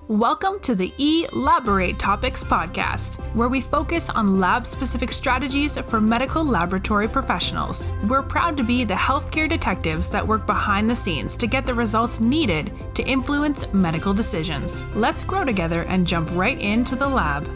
Welcome to the Elaborate Topics podcast, where we focus on lab-specific strategies for medical laboratory professionals. We're proud to be the healthcare detectives that work behind the scenes to get the results needed to influence medical decisions. Let's grow together and jump right into the lab.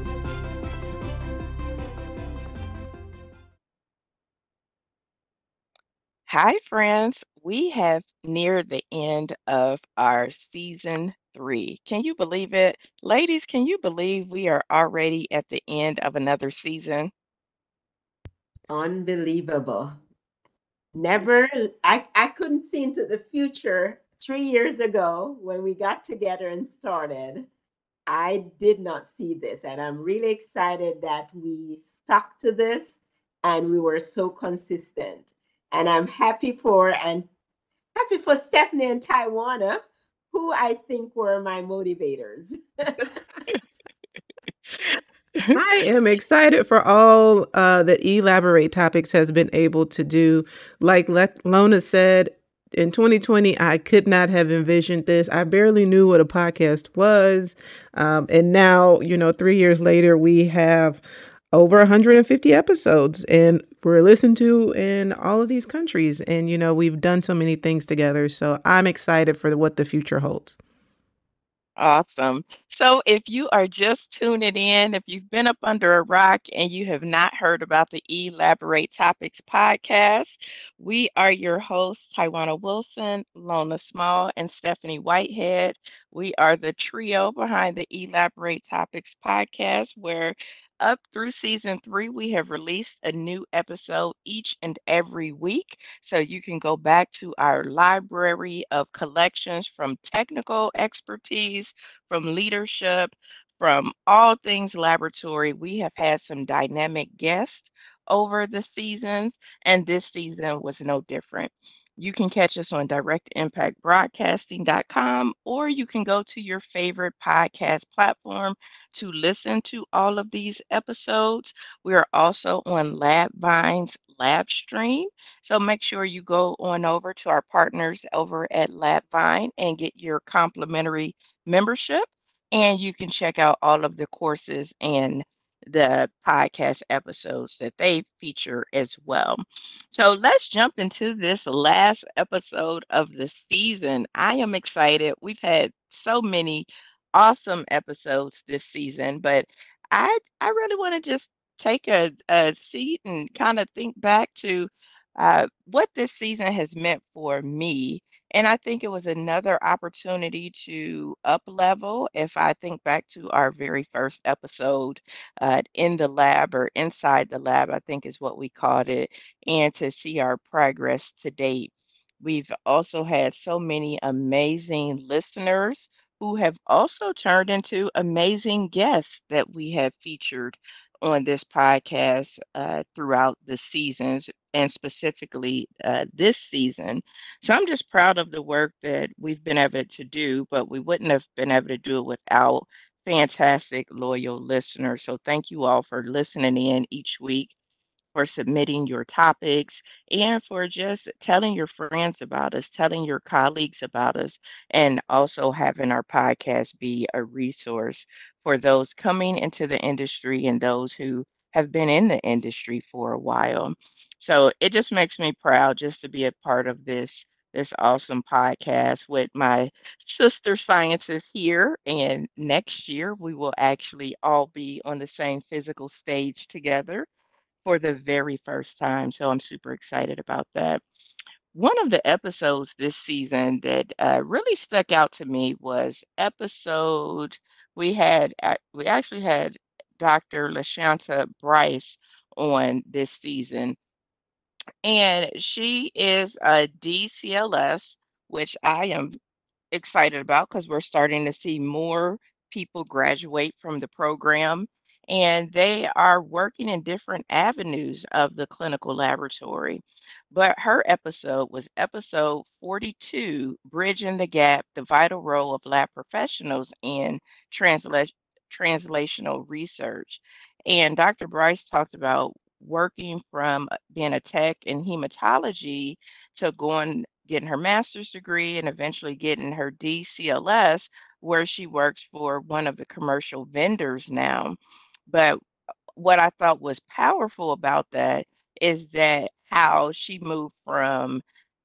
Hi, friends. We have neared the end of our season 3. Can you believe it? Ladies, can you believe we are already at the end of another season? Unbelievable. Never, I couldn't see into the future 3 years ago when we got together and started. I did not see this, and I'm really excited that we stuck to this and we were so consistent. And I'm happy for Stephanie and Taiwana, who I think were my motivators. I am excited for all that Elaborate Topics has been able to do. Like Lona said, in 2020, I could not have envisioned this. I barely knew what a podcast was. And now, 3 years later, we have over 150 episodes and we're listened to in all of these countries. And, we've done so many things together. So I'm excited for what the future holds. Awesome. So, if you are just tuning in, if you've been up under a rock and you have not heard about the Elaborate Topics podcast, we are your hosts, Taiwana Wilson, Lona Small, and Stephanie Whitehead. We are the trio behind the Elaborate Topics podcast, where up through season 3, we have released a new episode each and every week. So you can go back to our library of collections from technical expertise, from leadership, from all things laboratory. We have had some dynamic guests over the seasons, and this season was no different. You can catch us on directimpactbroadcasting.com, or you can go to your favorite podcast platform to listen to all of these episodes. We are also on LabVine's Lab Stream. So make sure you go on over to our partners over at LabVine and get your complimentary membership. And you can check out all of the courses and the podcast episodes that they feature as well. So let's jump into this last episode of the season. I am excited. We've had so many awesome episodes this season, but I really want to just take a seat and kind of think back to what this season has meant for me. And I think it was another opportunity to up level. If I think back to our very first episode in the lab or inside the lab, I think is what we called it, and to see our progress to date. We've also had so many amazing listeners who have also turned into amazing guests that we have featured on this podcast throughout the seasons and specifically this season. So I'm just proud of the work that we've been able to do, but we wouldn't have been able to do it without fantastic, loyal listeners. So thank you all for listening in each week, for submitting your topics, and for just telling your friends about us, telling your colleagues about us, and also having our podcast be a resource for those coming into the industry and those who have been in the industry for a while. So it just makes me proud just to be a part of this awesome podcast with my sister scientists here. And next year, we will actually all be on the same physical stage together for the very first time. So I'm super excited about that. One of the episodes this season that really stuck out to me was episode we actually had Dr. Lashanta Bryce on this season, and she is a DCLS, which I am excited about because we're starting to see more people graduate from the program, and they are working in different avenues of the clinical laboratory. But her episode was episode 42, Bridging the Gap, the vital role of lab professionals in transla- translational research. And Dr. Bryce talked about working from being a tech in hematology to going getting her master's degree and eventually getting her DCLS, where she works for one of the commercial vendors now. But what I thought was powerful about that is that how she moved from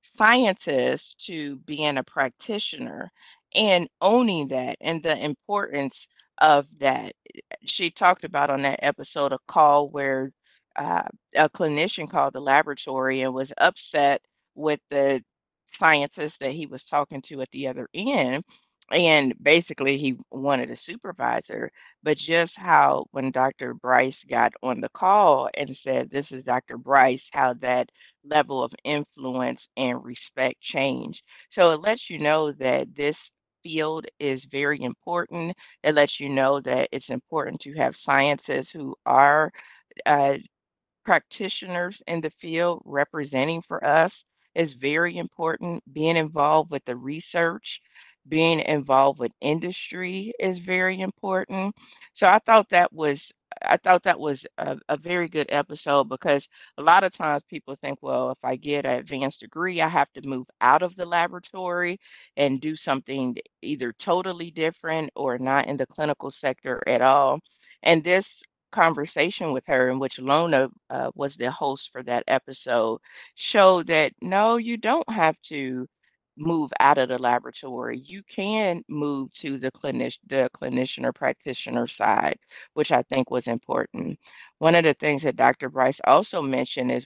scientist to being a practitioner and owning that and the importance of that. She talked about on that episode a call where uh, a clinician called the laboratory and was upset with the scientist that he was talking to at the other end. And basically, he wanted a supervisor, but just how when Dr. Bryce got on the call and said, "This is Dr. Bryce," how that level of influence and respect changed. So it lets you know that this field is very important. It lets you know that it's important to have scientists who are uh, practitioners in the field representing for us is very important. Being involved with the research, being involved with industry is very important. So I thought that was a very good episode because a lot of times people think, well, if I get an advanced degree, I have to move out of the laboratory and do something either totally different or not in the clinical sector at all. And this conversation with her, in which Lona was the host for that episode, showed that no, you don't have to move out of the laboratory. You can move to the clinician or practitioner side, which I think was important. One of the things that Dr. Bryce also mentioned is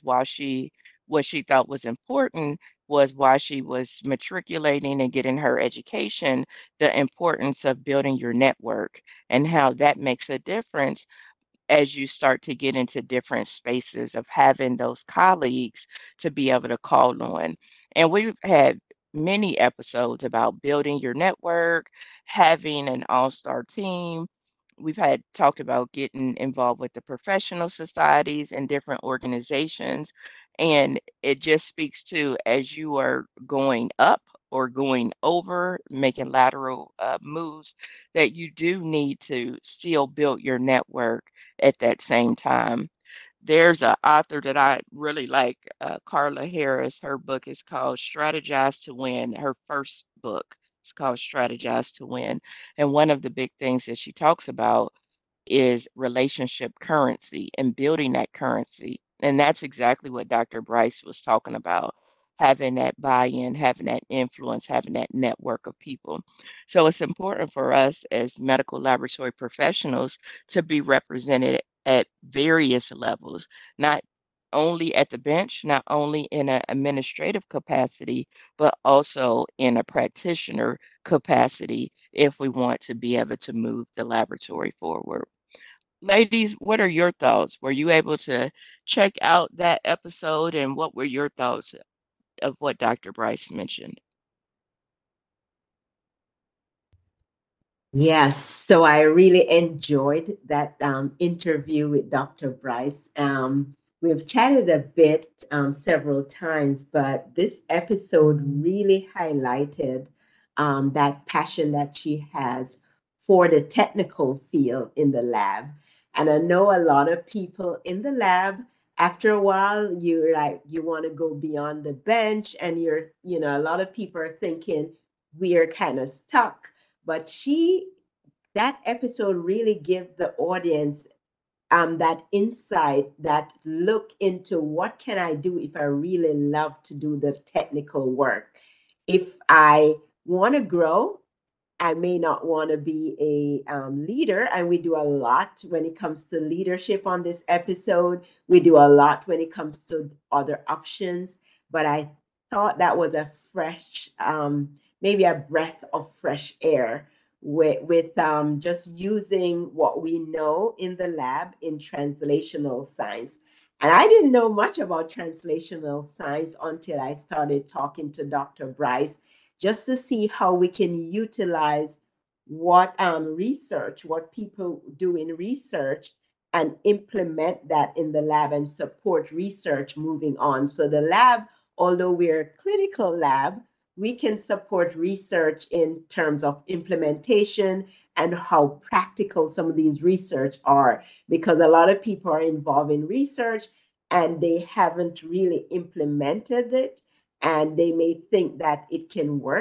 what she thought was important was why she was matriculating and getting her education, the importance of building your network and how that makes a difference as you start to get into different spaces of having those colleagues to be able to call on. And we've had many episodes about building your network, having an all-star team. We've had talked about getting involved with the professional societies and different organizations. And it just speaks to as you are going up or going over, making lateral moves, that you do need to still build your network at that same time. There's an author that I really like, Carla Harris. Her book is called Strategize to Win. Her first book is called Strategize to Win. And one of the big things that she talks about is relationship currency and building that currency. And that's exactly what Dr. Bryce was talking about, having that buy in, having that influence, having that network of people. So it's important for us as medical laboratory professionals to be represented at various levels, not only at the bench, not only in an administrative capacity, but also in a practitioner capacity if we want to be able to move the laboratory forward. Ladies, what are your thoughts? Were you able to check out that episode, and what were your thoughts of what Dr. Bryce mentioned? Yes, so I really enjoyed that interview with Dr. Bryce. We've chatted a bit several times, but this episode really highlighted that passion that she has for the technical field in the lab. And I know a lot of people in the lab, after a while, you're like, you want to go beyond the bench, and a lot of people are thinking we are kind of stuck, but that episode really give the audience that insight, that look into what can I do if I really love to do the technical work. If I want to grow, I may not want to be a leader. And we do a lot when it comes to leadership on this episode. We do a lot when it comes to other options. But I thought that was a fresh, maybe a breath of fresh air with just using what we know in the lab in translational science. And I didn't know much about translational science until I started talking to Dr. Bryce, just to see how we can utilize what people do in research, and implement that in the lab and support research moving on. So the lab, although we're a clinical lab, we can support research in terms of implementation and how practical some of these research are, because a lot of people are involved in research and they haven't really implemented it, and they may think that it can work,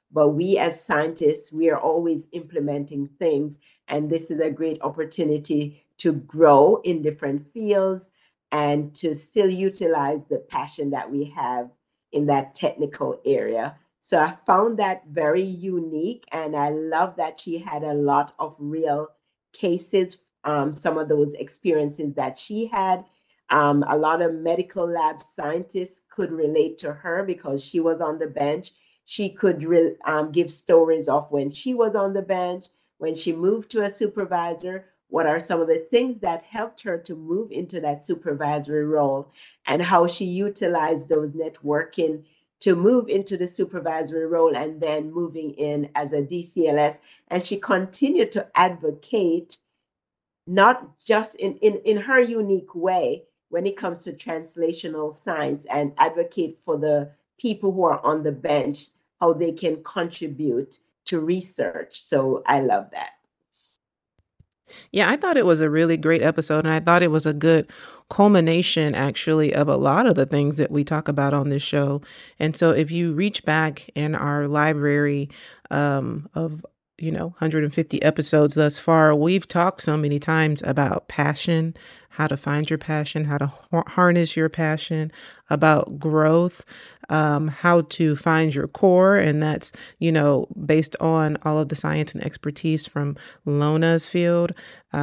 But we as scientists, we are always implementing things. And this is a great opportunity to grow in different fields and to still utilize the passion that we have in that technical area. So I found that very unique. And I love that she had a lot of real cases, some of those experiences that she had. A lot of medical lab scientists could relate to her because she was on the bench. She could give stories of when she was on the bench, when she moved to a supervisor, what are some of the things that helped her to move into that supervisory role, and how she utilized those networking to move into the supervisory role and then moving in as a DCLS. And she continued to advocate, not just in her unique way when it comes to translational science, and advocate for the people who are on the bench, how they can contribute to research. So I love that. Yeah, I thought it was a really great episode, and I thought it was a good culmination, actually, of a lot of the things that we talk about on this show. And so if you reach back in our library of 150 episodes thus far, we've talked so many times about passion, how to find your passion, how to harness your passion, about growth, how to find your core. And that's, based on all of the science and expertise from Lona's field.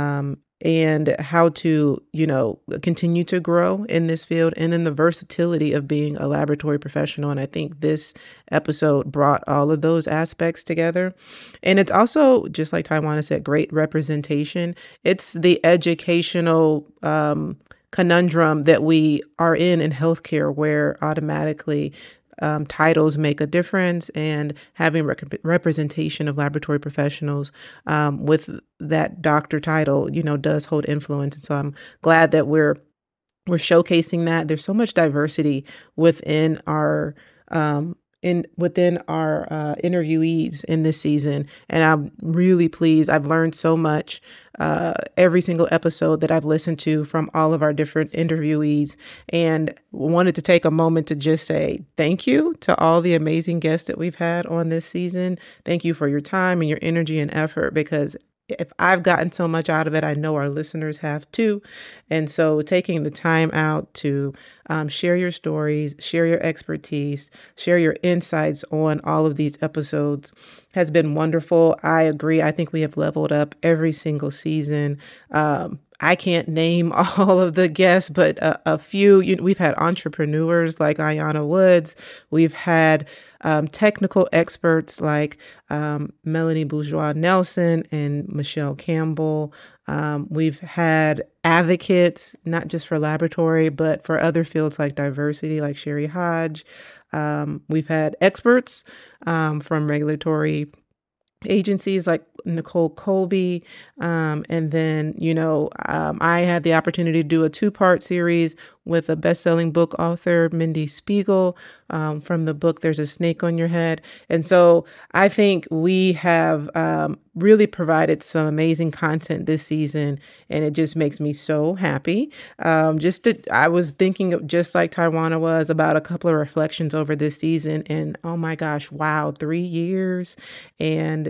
And how to, continue to grow in this field, and then the versatility of being a laboratory professional. And I think this episode brought all of those aspects together. And it's also, just like Tawana said, great representation. It's the educational conundrum that we are in healthcare, where automatically titles make a difference, and having representation of laboratory professionals with that doctor title, does hold influence. And so I'm glad that we're showcasing that. There's so much diversity within our interviewees in this season, and I'm really pleased. I've learned so much every single episode that I've listened to from all of our different interviewees, and wanted to take a moment to just say thank you to all the amazing guests that we've had on this season. Thank you for your time and your energy and effort, because if I've gotten so much out of it, I know our listeners have too. And so taking the time out to share your stories, share your expertise, share your insights on all of these episodes has been wonderful. I agree. I think we have leveled up every single season. I can't name all of the guests, but a few. We've had entrepreneurs like Ayana Woods. We've had technical experts like Melanie Bourgeois Nelson and Michelle Campbell. We've had advocates, not just for laboratory, but for other fields like diversity, like Sherry Hodge. We've had experts from regulatory agencies like Nicole Colby. And then, I had the opportunity to do a 2-part series with a best-selling book author, Mindy Spiegel, from the book, There's a Snake on Your Head. And so I think we have really provided some amazing content this season, and it just makes me so happy. I was thinking of, just like Tawana was, about a couple of reflections over this season, and oh my gosh, wow, 3 years. And,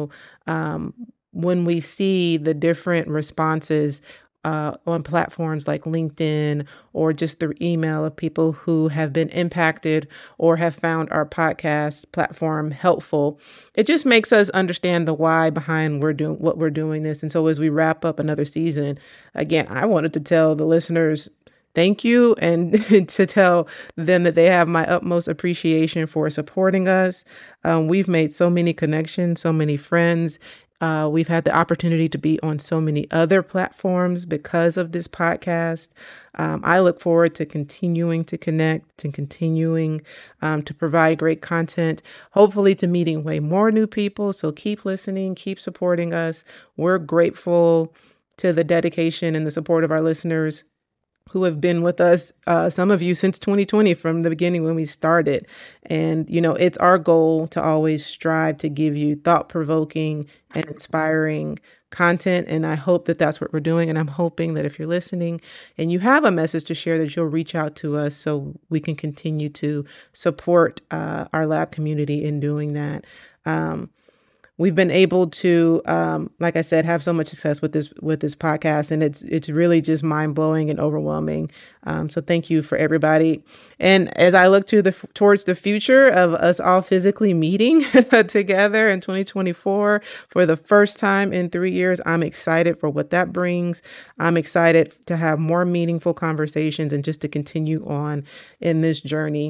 when we see the different responses on platforms like LinkedIn, or just through email, of people who have been impacted or have found our podcast platform helpful, it just makes us understand the why behind what we're doing this. And so as we wrap up another season, again, I wanted to tell the listeners thank you, and to tell them that they have my utmost appreciation for supporting us. We've made so many connections, so many friends. We've had the opportunity to be on so many other platforms because of this podcast. I look forward to continuing to connect and continuing to provide great content, hopefully to meeting way more new people. So keep listening, keep supporting us. We're grateful to the dedication and the support of our listeners. who have been with us, some of you since 2020 from the beginning when we started. And, it's our goal to always strive to give you thought provoking and inspiring content. And I hope that that's what we're doing. And I'm hoping that if you're listening and you have a message to share, that you'll reach out to us so we can continue to support our lab community in doing that. We've been able to, like I said, have so much success with this podcast, and it's really just mind blowing and overwhelming. So thank you for everybody. And as I look towards the future of us all physically meeting together in 2024 for the first time in 3 years, I'm excited for what that brings. I'm excited to have more meaningful conversations and just to continue on in this journey.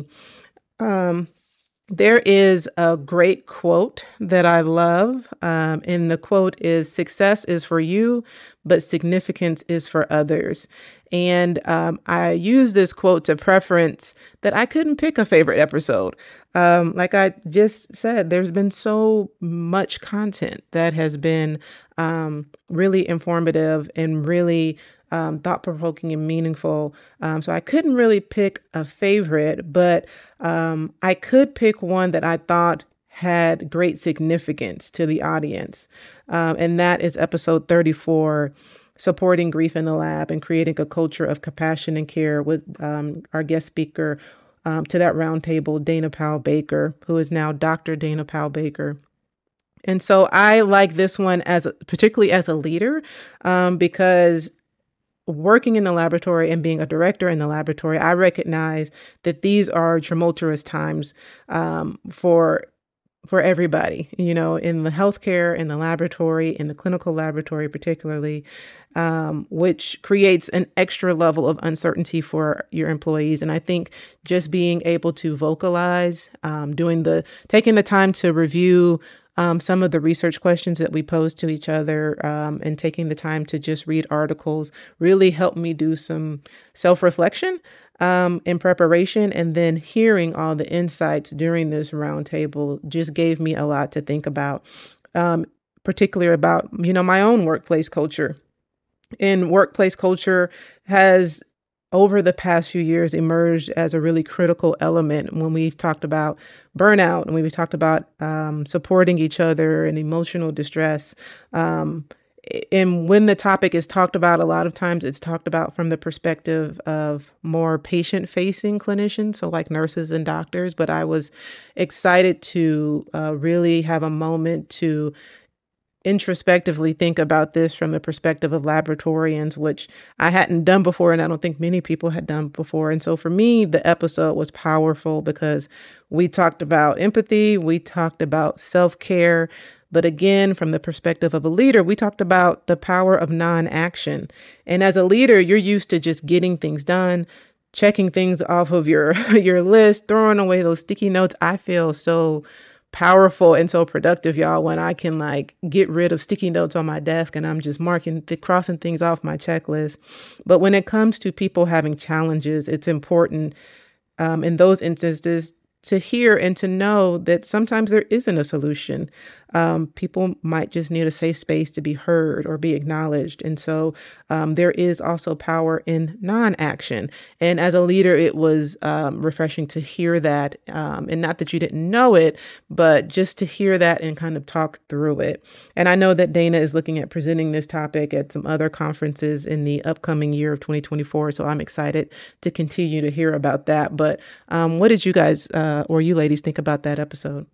There is a great quote that I love, and the quote is, "Success is for you, but significance is for others." And I use this quote to preference that I couldn't pick a favorite episode. Like I just said, there's been so much content that has been really informative and really thought-provoking and meaningful. So I couldn't really pick a favorite, but I could pick one that I thought had great significance to the audience. And that is episode 34, Supporting Grief in the Lab and Creating a Culture of Compassion and Care, with our guest speaker to that roundtable, Dana Powell Baker, who is now Dr. Dana Powell Baker. And so I like this one particularly as a leader, because working in the laboratory and being a director in the laboratory, I recognize that these are tumultuous times for everybody, in the healthcare, in the laboratory, in the clinical laboratory particularly, which creates an extra level of uncertainty for your employees. And I think just being able to vocalize, taking the time to review some of the research questions that we pose to each other, and taking the time to just read articles really helped me do some self-reflection in preparation. And then hearing all the insights during this roundtable just gave me a lot to think about, particularly about, my own workplace culture. And workplace culture has, over the past few years, emerged as a really critical element when we've talked about burnout and we've talked about supporting each other and emotional distress. And when the topic is talked about, a lot of times it's talked about from the perspective of more patient-facing clinicians, so like nurses and doctors. But I was excited to really have a moment to introspectively think about this from the perspective of laboratorians, which I hadn't done before, and I don't think many people had done before. And so for me, the episode was powerful because we talked about empathy, we talked about self-care, but again, from the perspective of a leader, we talked about the power of non-action. And as a leader, you're used to just getting things done, checking things off of your list, throwing away those sticky notes. I feel so powerful and so productive, y'all, when I can get rid of sticky notes on my desk and I'm just crossing things off my checklist. But when it comes to people having challenges, it's important in those instances to hear and to know that sometimes there isn't a solution. People might just need a safe space to be heard or be acknowledged. And so there is also power in non-action. And as a leader, it was refreshing to hear that. And not that you didn't know it, but just to hear that and kind of talk through it. And I know that Dana is looking at presenting this topic at some other conferences in the upcoming year of 2024. So I'm excited to continue to hear about that. But what did you guys or you ladies think about that episode?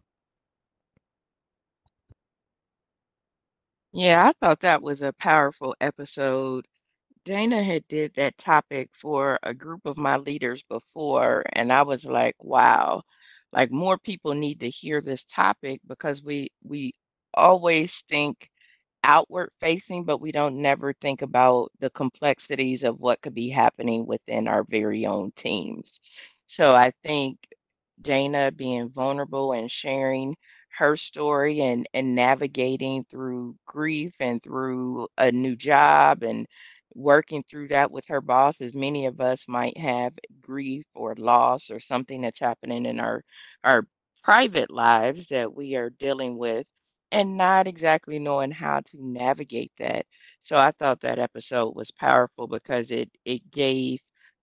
Yeah, I thought that was a powerful episode. Dana had did that topic for a group of my leaders before, and I was like, wow, like more people need to hear this topic because we always think outward facing, but we don't never think about the complexities of what could be happening within our very own teams. So I think Dana being vulnerable and sharing her story and navigating through grief and through a new job and working through that with her boss, as many of us might have grief or loss or something that's happening in our private lives that we are dealing with and not exactly knowing how to navigate that. So I thought that episode was powerful because it gave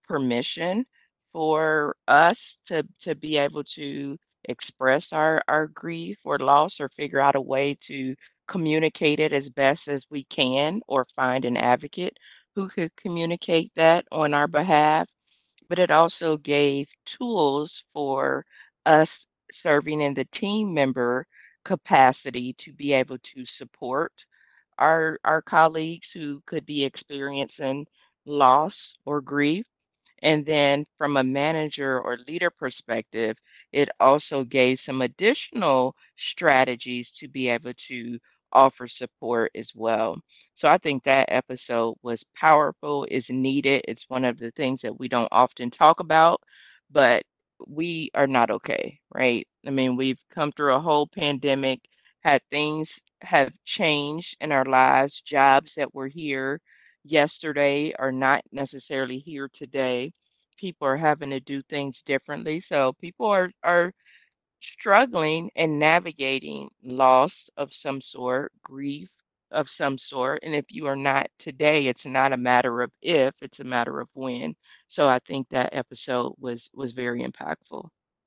permission for us to be able to express our grief or loss or figure out a way to communicate it as best as we can or find an advocate who could communicate that on our behalf. But it also gave tools for us serving in the team member capacity to be able to support our colleagues who could be experiencing loss or grief. And then from a manager or leader perspective, it also gave some additional strategies to be able to offer support as well. So I think that episode was powerful, is needed. It's one of the things that we don't often talk about, but we are not okay, right? I mean, we've come through a whole pandemic, had things have changed in our lives, jobs that were here yesterday are not necessarily here today. People are having to do things differently. So people are struggling and navigating loss of some sort, grief of some sort. And if you are not today, it's not a matter of if, it's a matter of when. So I think that episode was very impactful.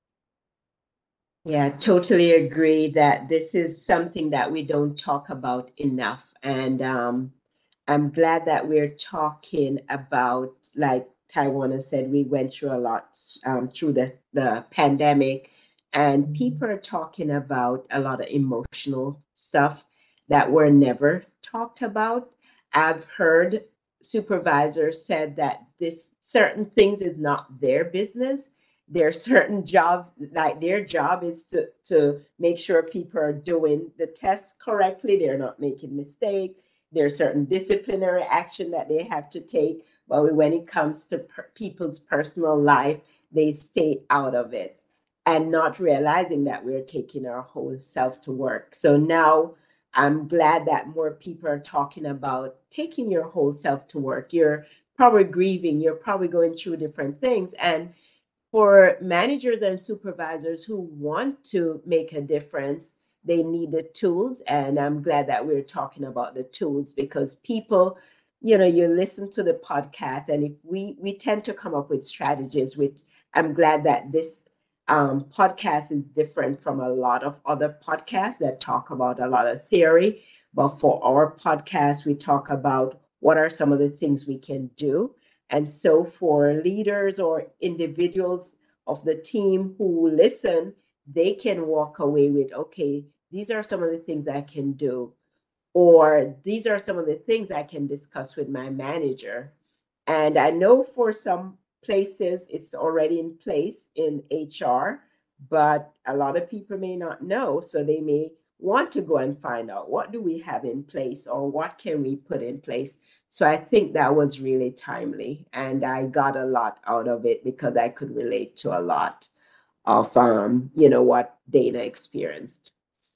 Yeah, totally agree that this is something that we don't talk about enough. And I'm glad that we're talking about, like Taiwana said, we went through a lot through the pandemic, and people are talking about a lot of emotional stuff that were never talked about. I've heard supervisors said that this certain things is not their business. There are certain jobs, like their job is to make sure people are doing the tests correctly, they're not making mistakes. There's certain disciplinary action that they have to take, but when it comes to people's personal life, they stay out of it and not realizing that we're taking our whole self to work. So now I'm glad that more people are talking about taking your whole self to work. You're probably grieving, you're probably going through different things. And for managers and supervisors who want to make a difference, they need the tools. And I'm glad that we're talking about the tools because people, you listen to the podcast, and if we tend to come up with strategies, which I'm glad that this podcast is different from a lot of other podcasts that talk about a lot of theory. But for our podcast, we talk about what are some of the things we can do. And so for leaders or individuals of the team who listen, they can walk away with, okay, these are some of the things I can do, or these are some of the things I can discuss with my manager. And I know for some places it's already in place in HR, but a lot of people may not know. So they may want to go and find out what do we have in place or what can we put in place. So I think that was really timely, and I got a lot out of it because I could relate to a lot of what Dana experienced.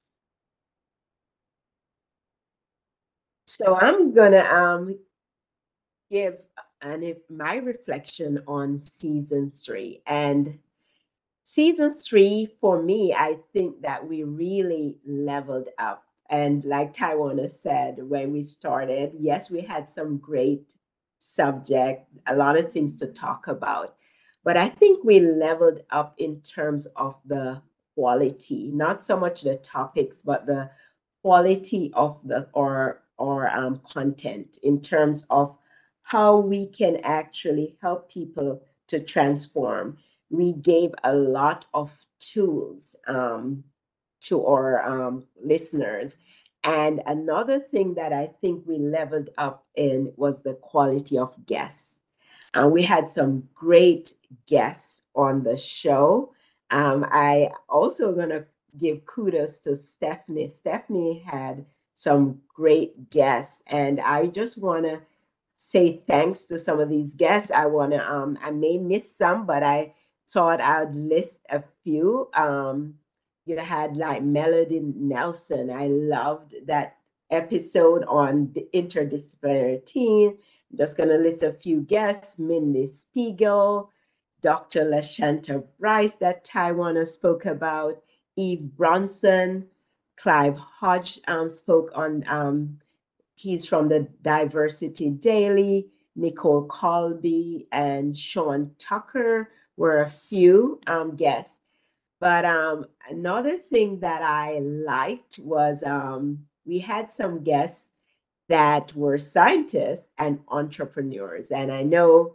So I'm gonna give my reflection on season 3. And season 3, for me, I think that we really leveled up. And like Taiwana said, when we started, yes, we had some great subjects, a lot of things to talk about. But I think we leveled up in terms of the quality, not so much the topics, but the quality of the or content in terms of how we can actually help people to transform. We gave a lot of tools to our listeners. And another thing that I think we leveled up in was the quality of guests. We had some great guests on the show. I also going to give kudos to Stephanie. Stephanie had some great guests, and I just want to say thanks to some of these guests. I may miss some, but I thought I'd list a few. You had like Melody Nelson. I loved that episode on the interdisciplinary team. I'm just going to list a few guests: Mindy Spiegel, Dr. LaShanta Bryce that Taiwana spoke about, Eve Bronson, Clive Hodge spoke on, he's from the Diversity Daily, Nicole Colby and Sean Tucker were a few guests. But another thing that I liked was we had some guests that were scientists and entrepreneurs. And I know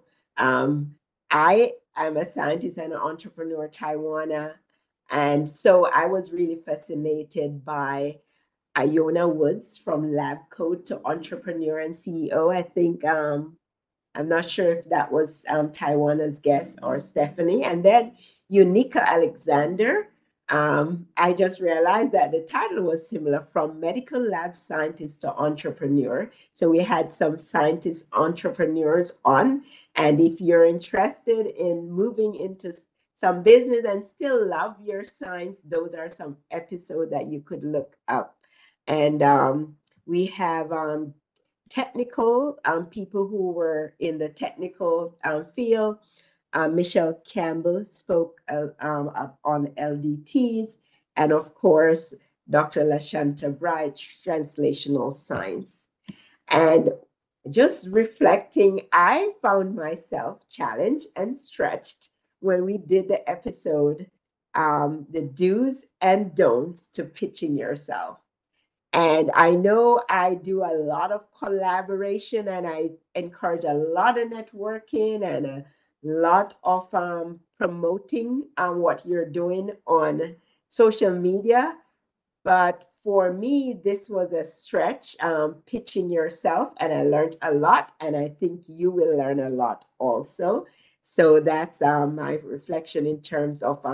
I am a scientist and an entrepreneur, Taiwana. And so I was really fascinated by Iona Woods from Lab Code to Entrepreneur and CEO. I think I'm not sure if that was Taiwana's guest or Stephanie. And then Unica Alexander. I just realized that the title was similar, from medical lab scientist to entrepreneur. So we had some scientist entrepreneurs on. And if you're interested in moving into some business and still love your science, those are some episodes that you could look up. And we have technical people who were in the technical field. Michelle Campbell spoke on LDTs, and of course, Dr. Lashanta Bright, translational science. And just reflecting, I found myself challenged and stretched when we did the episode, the do's and don'ts to pitching yourself. And I know I do a lot of collaboration, and I encourage a lot of networking and a lot of promoting what you're doing on social media. But for me, this was a stretch, pitching yourself, and I learned a lot, and I think you will learn a lot also. So that's my reflection in terms of,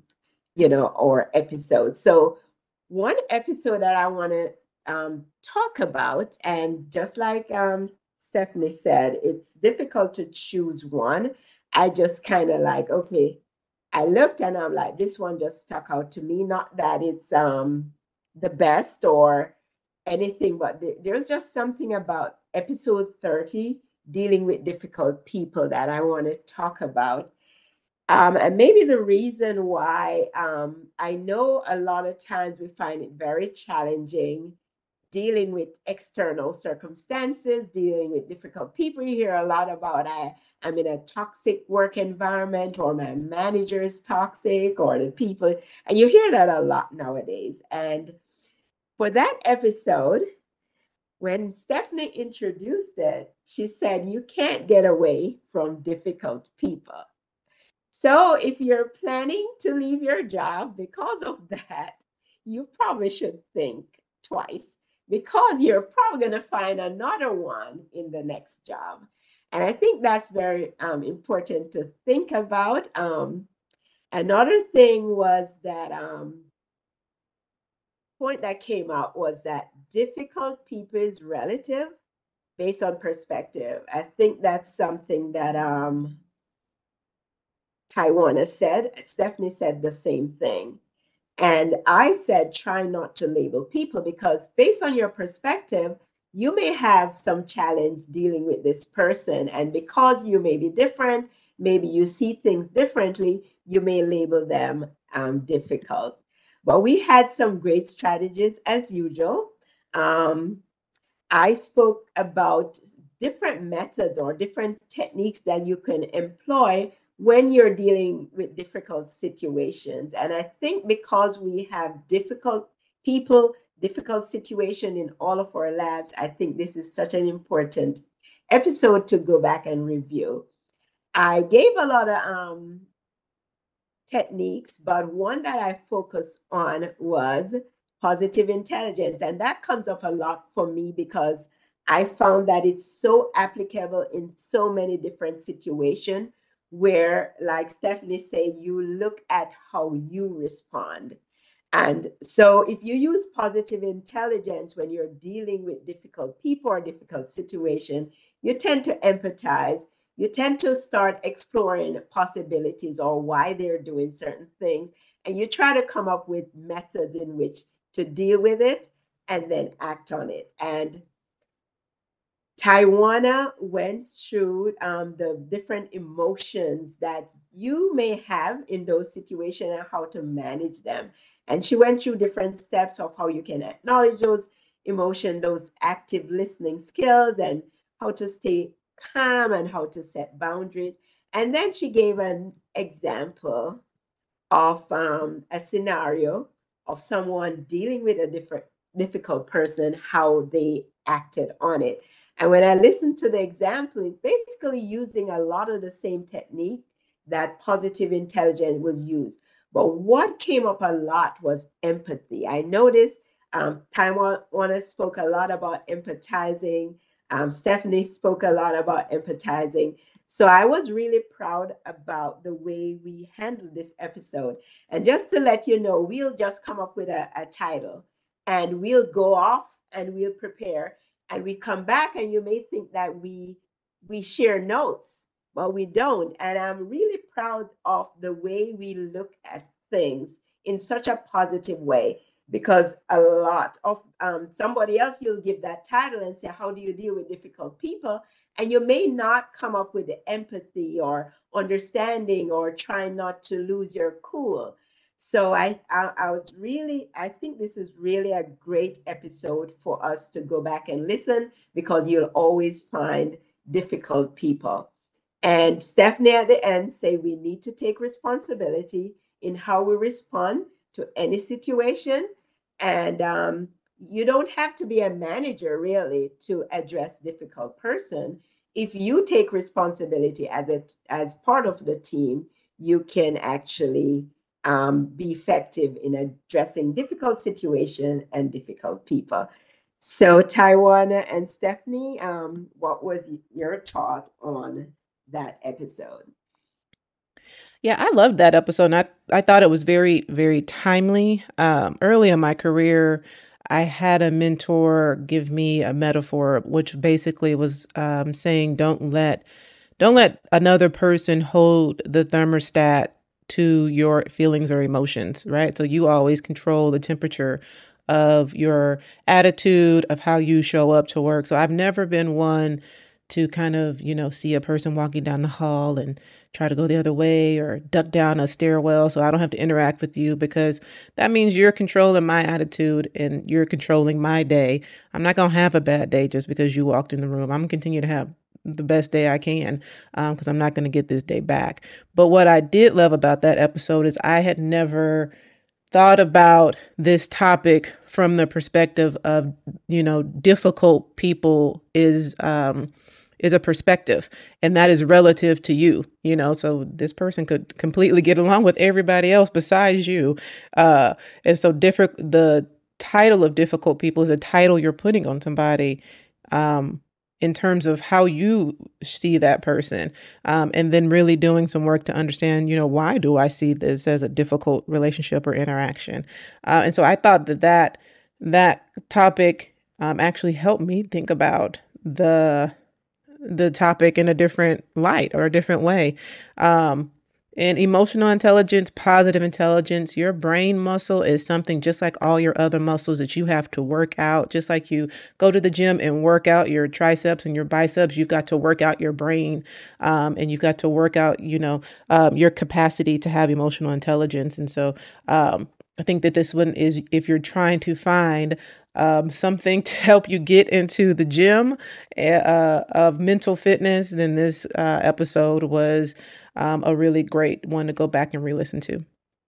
our episode. So one episode that I want to talk about, and just like Stephanie said, it's difficult to choose one. I just kind of like, okay, I looked and I'm like, this one just stuck out to me. Not that it's the best or anything, but there's just something about episode 30, dealing with difficult people, that I want to talk about. And maybe the reason why, I know a lot of times we find it very challenging dealing with external circumstances, dealing with difficult people. You hear a lot about, I'm in a toxic work environment, or my manager is toxic, or the people, and you hear that a lot nowadays. And for that episode, when Stephanie introduced it, she said, you can't get away from difficult people. So if you're planning to leave your job because of that, you probably should think twice, because you're probably going to find another one in the next job. And I think that's very important to think about. Another thing was that point that came out was that difficult people is relative based on perspective. I think that's something that Taiwana said. Stephanie said the same thing. And I said, try not to label people, because based on your perspective, you may have some challenge dealing with this person. And because you may be different, maybe you see things differently, you may label them difficult. But we had some great strategies as usual. I spoke about different methods or different techniques that you can employ when you're dealing with difficult situations. And I think because we have difficult people, difficult situation in all of our labs, I think this is such an important episode to go back and review. I gave a lot of techniques, but one that I focused on was positive intelligence. And that comes up a lot for me, because I found that it's so applicable in so many different situations, where, like Stephanie said, you look at how you respond. And so if you use positive intelligence when you're dealing with difficult people or difficult situation, you tend to empathize. You tend to start exploring possibilities or why they're doing certain things. And you try to come up with methods in which to deal with it and then act on it. And Taiwana went through the different emotions that you may have in those situations and how to manage them. And she went through different steps of how you can acknowledge those emotions, those active listening skills, and how to stay calm and how to set boundaries. And then she gave an example of a scenario of someone dealing with a difficult person, how they acted on it. And when I listened to the example, it's basically using a lot of the same technique that positive intelligence will use. But what came up a lot was empathy. I noticed Taiwan spoke a lot about empathizing. Stephanie spoke a lot about empathizing. So I was really proud about the way we handled this episode. And just to let you know, we'll just come up with a title and we'll go off and we'll prepare and we come back and you may think that we share notes, but we don't. And I'm really proud of the way we look at things in such a positive way because a lot of somebody else you'll give that title and say, how do you deal with difficult people? And you may not come up with the empathy or understanding or trying not to lose your cool. So I think this is really a great episode for us to go back and listen because you'll always find difficult people. And Stephanie at the end say we need to take responsibility in how we respond to any situation. And you don't have to be a manager really to address difficult person. If you take responsibility as part of the team, you can actually be effective in addressing difficult situation and difficult people. So Taiwana and Stephanie, what was your thought on that episode? Yeah, I loved that episode. And I thought it was very, very timely. Early in my career, I had a mentor give me a metaphor, which basically was saying, don't let another person hold the thermostat to your feelings or emotions, right? So you always control the temperature of your attitude, of how you show up to work. So I've never been one to kind of, see a person walking down the hall and try to go the other way or duck down a stairwell so I don't have to interact with you because that means you're controlling my attitude and you're controlling my day. I'm not going to have a bad day just because you walked in the room. I'm going to continue to have the best day I can because I'm not going to get this day back. But what I did love about that episode is I had never thought about this topic from the perspective of, difficult people is a perspective and that is relative to you, so this person could completely get along with everybody else besides you. And so the title of difficult people is a title you're putting on somebody, in terms of how you see that person, and then really doing some work to understand, why do I see this as a difficult relationship or interaction? And so I thought that topic actually helped me think about the topic in a different light or a different way. And emotional intelligence, positive intelligence, your brain muscle is something just like all your other muscles that you have to work out. Just like you go to the gym and work out your triceps and your biceps, you've got to work out your brain, and you've got to work out, your capacity to have emotional intelligence. And so I think that this one is, if you're trying to find something to help you get into the gym of mental fitness, then this episode was a really great one to go back and re-listen to.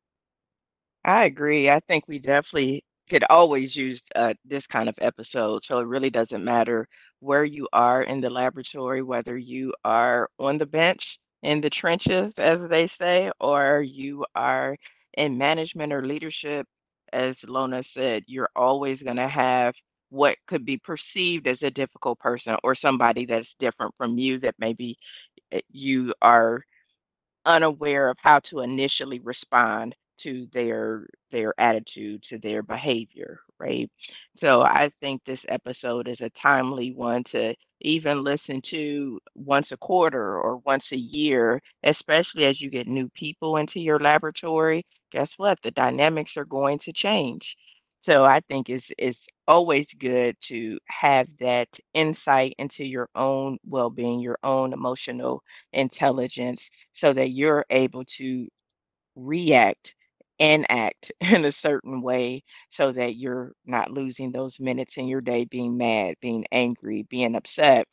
I agree. I think we definitely could always use this kind of episode. So it really doesn't matter where you are in the laboratory, whether you are on the bench in the trenches, as they say, or you are in management or leadership. As Lona said, you're always going to have what could be perceived as a difficult person or somebody that's different from you that maybe you are unaware of how to initially respond to their attitude, to their behavior, right? So I think this episode is a timely one to even listen to once a quarter or once a year, especially as you get new people into your laboratory. Guess what? The dynamics are going to change. So I think it's always good to have that insight into your own well-being, your own emotional intelligence, so that you're able to react and act in a certain way so that you're not losing those minutes in your day being mad, being angry, being upset.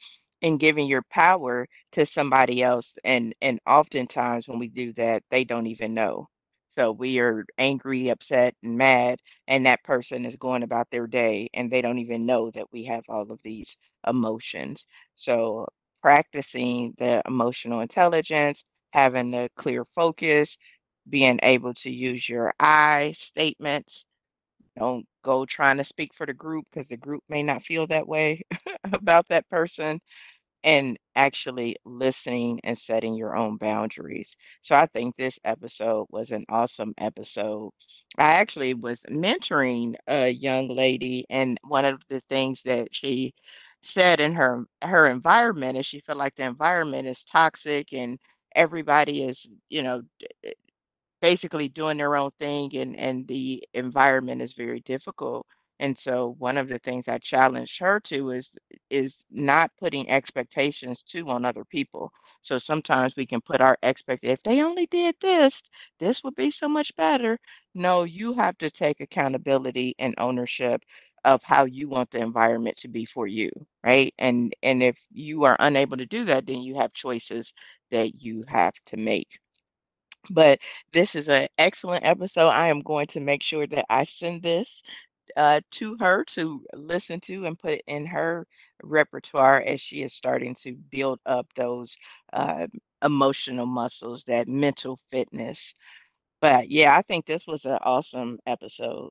and giving your power to somebody else. And oftentimes when we do that, they don't even know. So we are angry, upset, and mad, and that person is going about their day and they don't even know that we have all of these emotions. So practicing the emotional intelligence, having a clear focus, being able to use your I statements. Don't go trying to speak for the group because the group may not feel that way about that person, and actually listening and setting your own boundaries. So I think this episode was an awesome episode. I actually was mentoring a young lady, and one of the things that she said in her environment is she felt like the environment is toxic and everybody is, basically doing their own thing, and the environment is very difficult. And so one of the things I challenged her to is not putting expectations too on other people. So sometimes we can put our if they only did this, this would be so much better. No, you have to take accountability and ownership of how you want the environment to be for you, right? And if you are unable to do that, then you have choices that you have to make. But this is an excellent episode. I am going to make sure that I send this to her to listen to and put it in her repertoire as she is starting to build up those uh, emotional muscles, that mental fitness. But yeah, I think this was an awesome episode.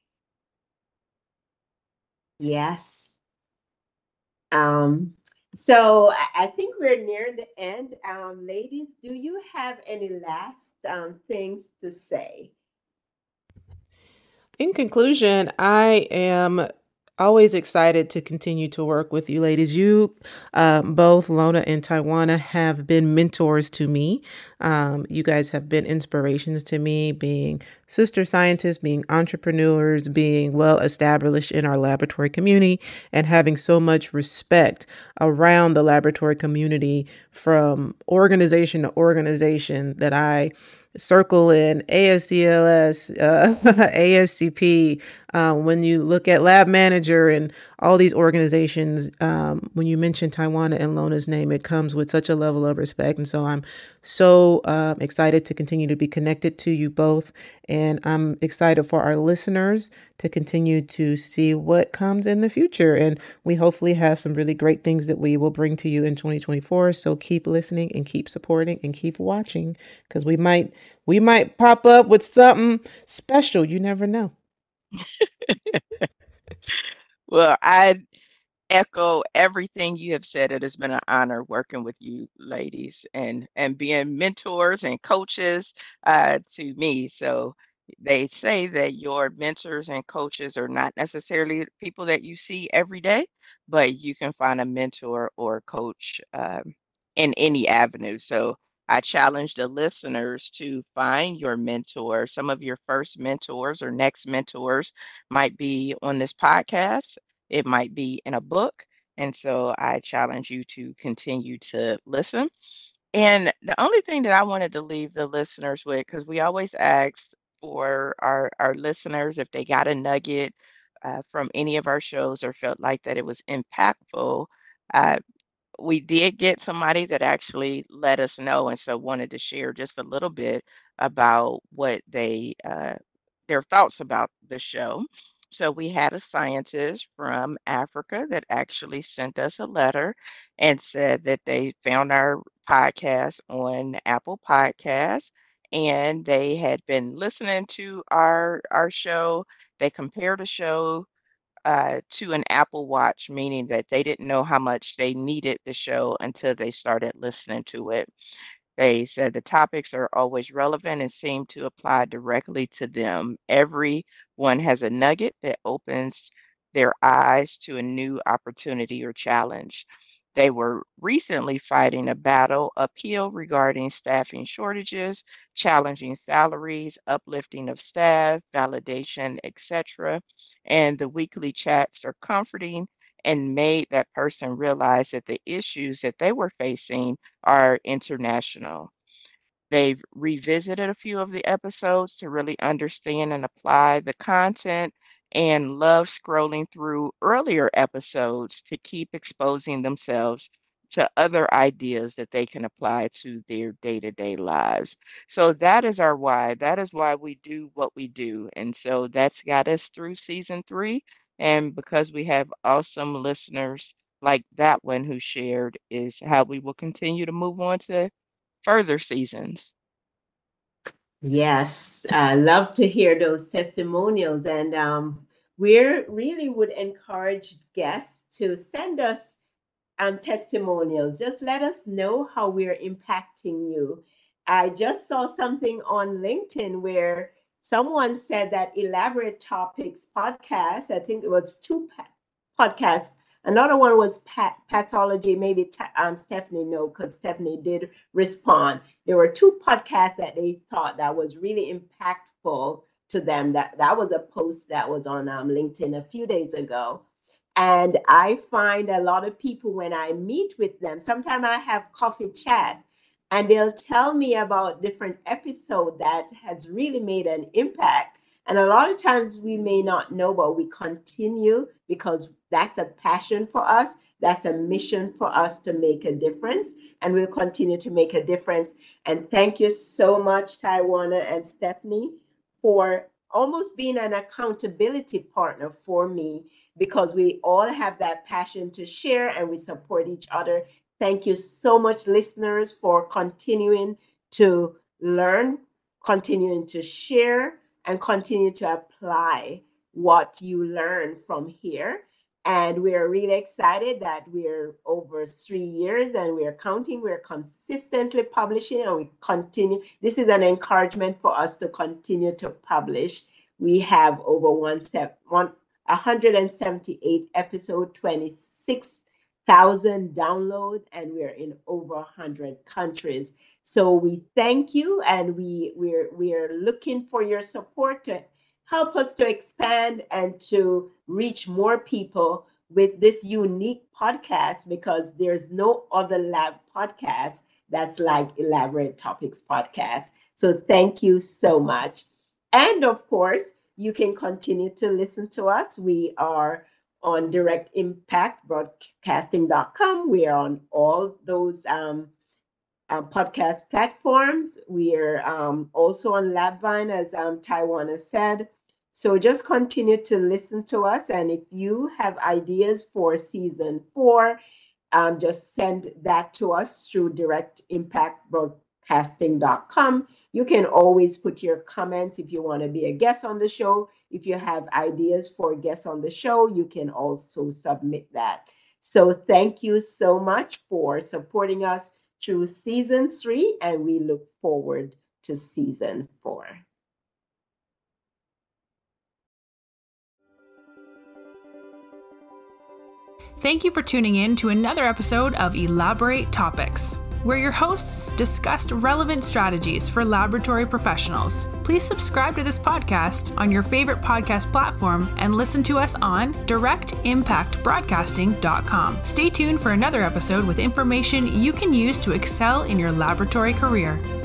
Yes. Um, so I think we're near the end. Ladies, do you have any last things to say? In conclusion, I am always excited to continue to work with you ladies. You, both Lona and Taiwana, have been mentors to me. You guys have been inspirations to me, being sister scientists, being entrepreneurs, being well established in our laboratory community, and having so much respect around the laboratory community from organization to organization that I circle in ASCLS, ASCP. When you look at Lab Manager and all these organizations, when you mention Taiwan and Lona's name, it comes with such a level of respect. And so I'm so excited to continue to be connected to you both. And I'm excited for our listeners to continue to see what comes in the future. And we hopefully have some really great things that we will bring to you in 2024. So keep listening and keep supporting and keep watching, because we might pop up with something special. You never know. Well, I echo everything you have said. It has been an honor working with you ladies and being mentors and coaches to me. So they say that your mentors and coaches are not necessarily people that you see every day, but you can find a mentor or a coach in any avenue. So I challenge the listeners to find your mentor. Some of your first mentors or next mentors might be on this podcast, it might be in a book. And so I challenge you to continue to listen. And the only thing that I wanted to leave the listeners with, because we always ask for our listeners if they got a nugget from any of our shows or felt like that it was impactful. Uh, we did get somebody that actually let us know, and so wanted to share just a little bit about what their thoughts about the show. So we had a scientist from Africa that actually sent us a letter and said that they found our podcast on Apple Podcasts and they had been listening to our show. They compared the show to an Apple Watch, meaning that they didn't know how much they needed the show until they started listening to it. They said the topics are always relevant and seem to apply directly to them. Everyone has a nugget that opens their eyes to a new opportunity or challenge. They were recently fighting a battle uphill regarding staffing shortages, challenging salaries, uplifting of staff, validation, etc. And the weekly chats are comforting and made that person realize that the issues that they were facing are international. They've revisited a few of the episodes to really understand and apply the content and love scrolling through earlier episodes to keep exposing themselves to other ideas that they can apply to their day-to-day lives. So that is our why. That is why we do what we do. And so that's got us through season 3. And because we have awesome listeners like that one who shared, is how we will continue to move on to further seasons. Yes, I love to hear those testimonials. And we really would encourage guests to send us testimonials. Just let us know how we're impacting you. I just saw something on LinkedIn where someone said that Elaborate Topics podcast, I think it was 2 podcasts. Another one was pathology. Maybe Stephanie know, because Stephanie did respond. There were 2 podcasts that they thought that was really impactful to them. That was a post that was on LinkedIn a few days ago. And I find a lot of people, when I meet with them, sometimes I have coffee chat, and they'll tell me about different episodes that has really made an impact. And a lot of times we may not know, but we continue because that's a passion for us. That's a mission for us to make a difference. And we'll continue to make a difference. And thank you so much, Tawana and Stephanie, for almost being an accountability partner for me, because we all have that passion to share and we support each other. Thank you so much, listeners, for continuing to learn, continuing to share, and continue to apply what you learn from here. And we're really excited that we're over 3 years and we're counting. We're consistently publishing, and we continue. This is an encouragement for us to continue to publish. We have over 178 episodes, 26,000 downloads, and we're in over 100 countries. So we thank you, and we're looking for your support to help us to expand and to reach more people with this unique podcast, because there's no other lab podcast that's like Elaborate Topics podcast. So thank you so much. And of course, you can continue to listen to us. We are on directimpactbroadcasting.com. We are on all those podcast platforms. We're also on LabVine, as Tawana said. So just continue to listen to us. And if you have ideas for season 4, just send that to us through directimpactbroadcasting.com. You can always put your comments if you want to be a guest on the show. If you have ideas for guests on the show, you can also submit that. So thank you so much for supporting us through season 3, and we look forward to season 4. Thank you for tuning in to another episode of Elaborate Topics, where your hosts discussed relevant strategies for laboratory professionals. Please subscribe to this podcast on your favorite podcast platform and listen to us on directimpactbroadcasting.com. Stay tuned for another episode with information you can use to excel in your laboratory career.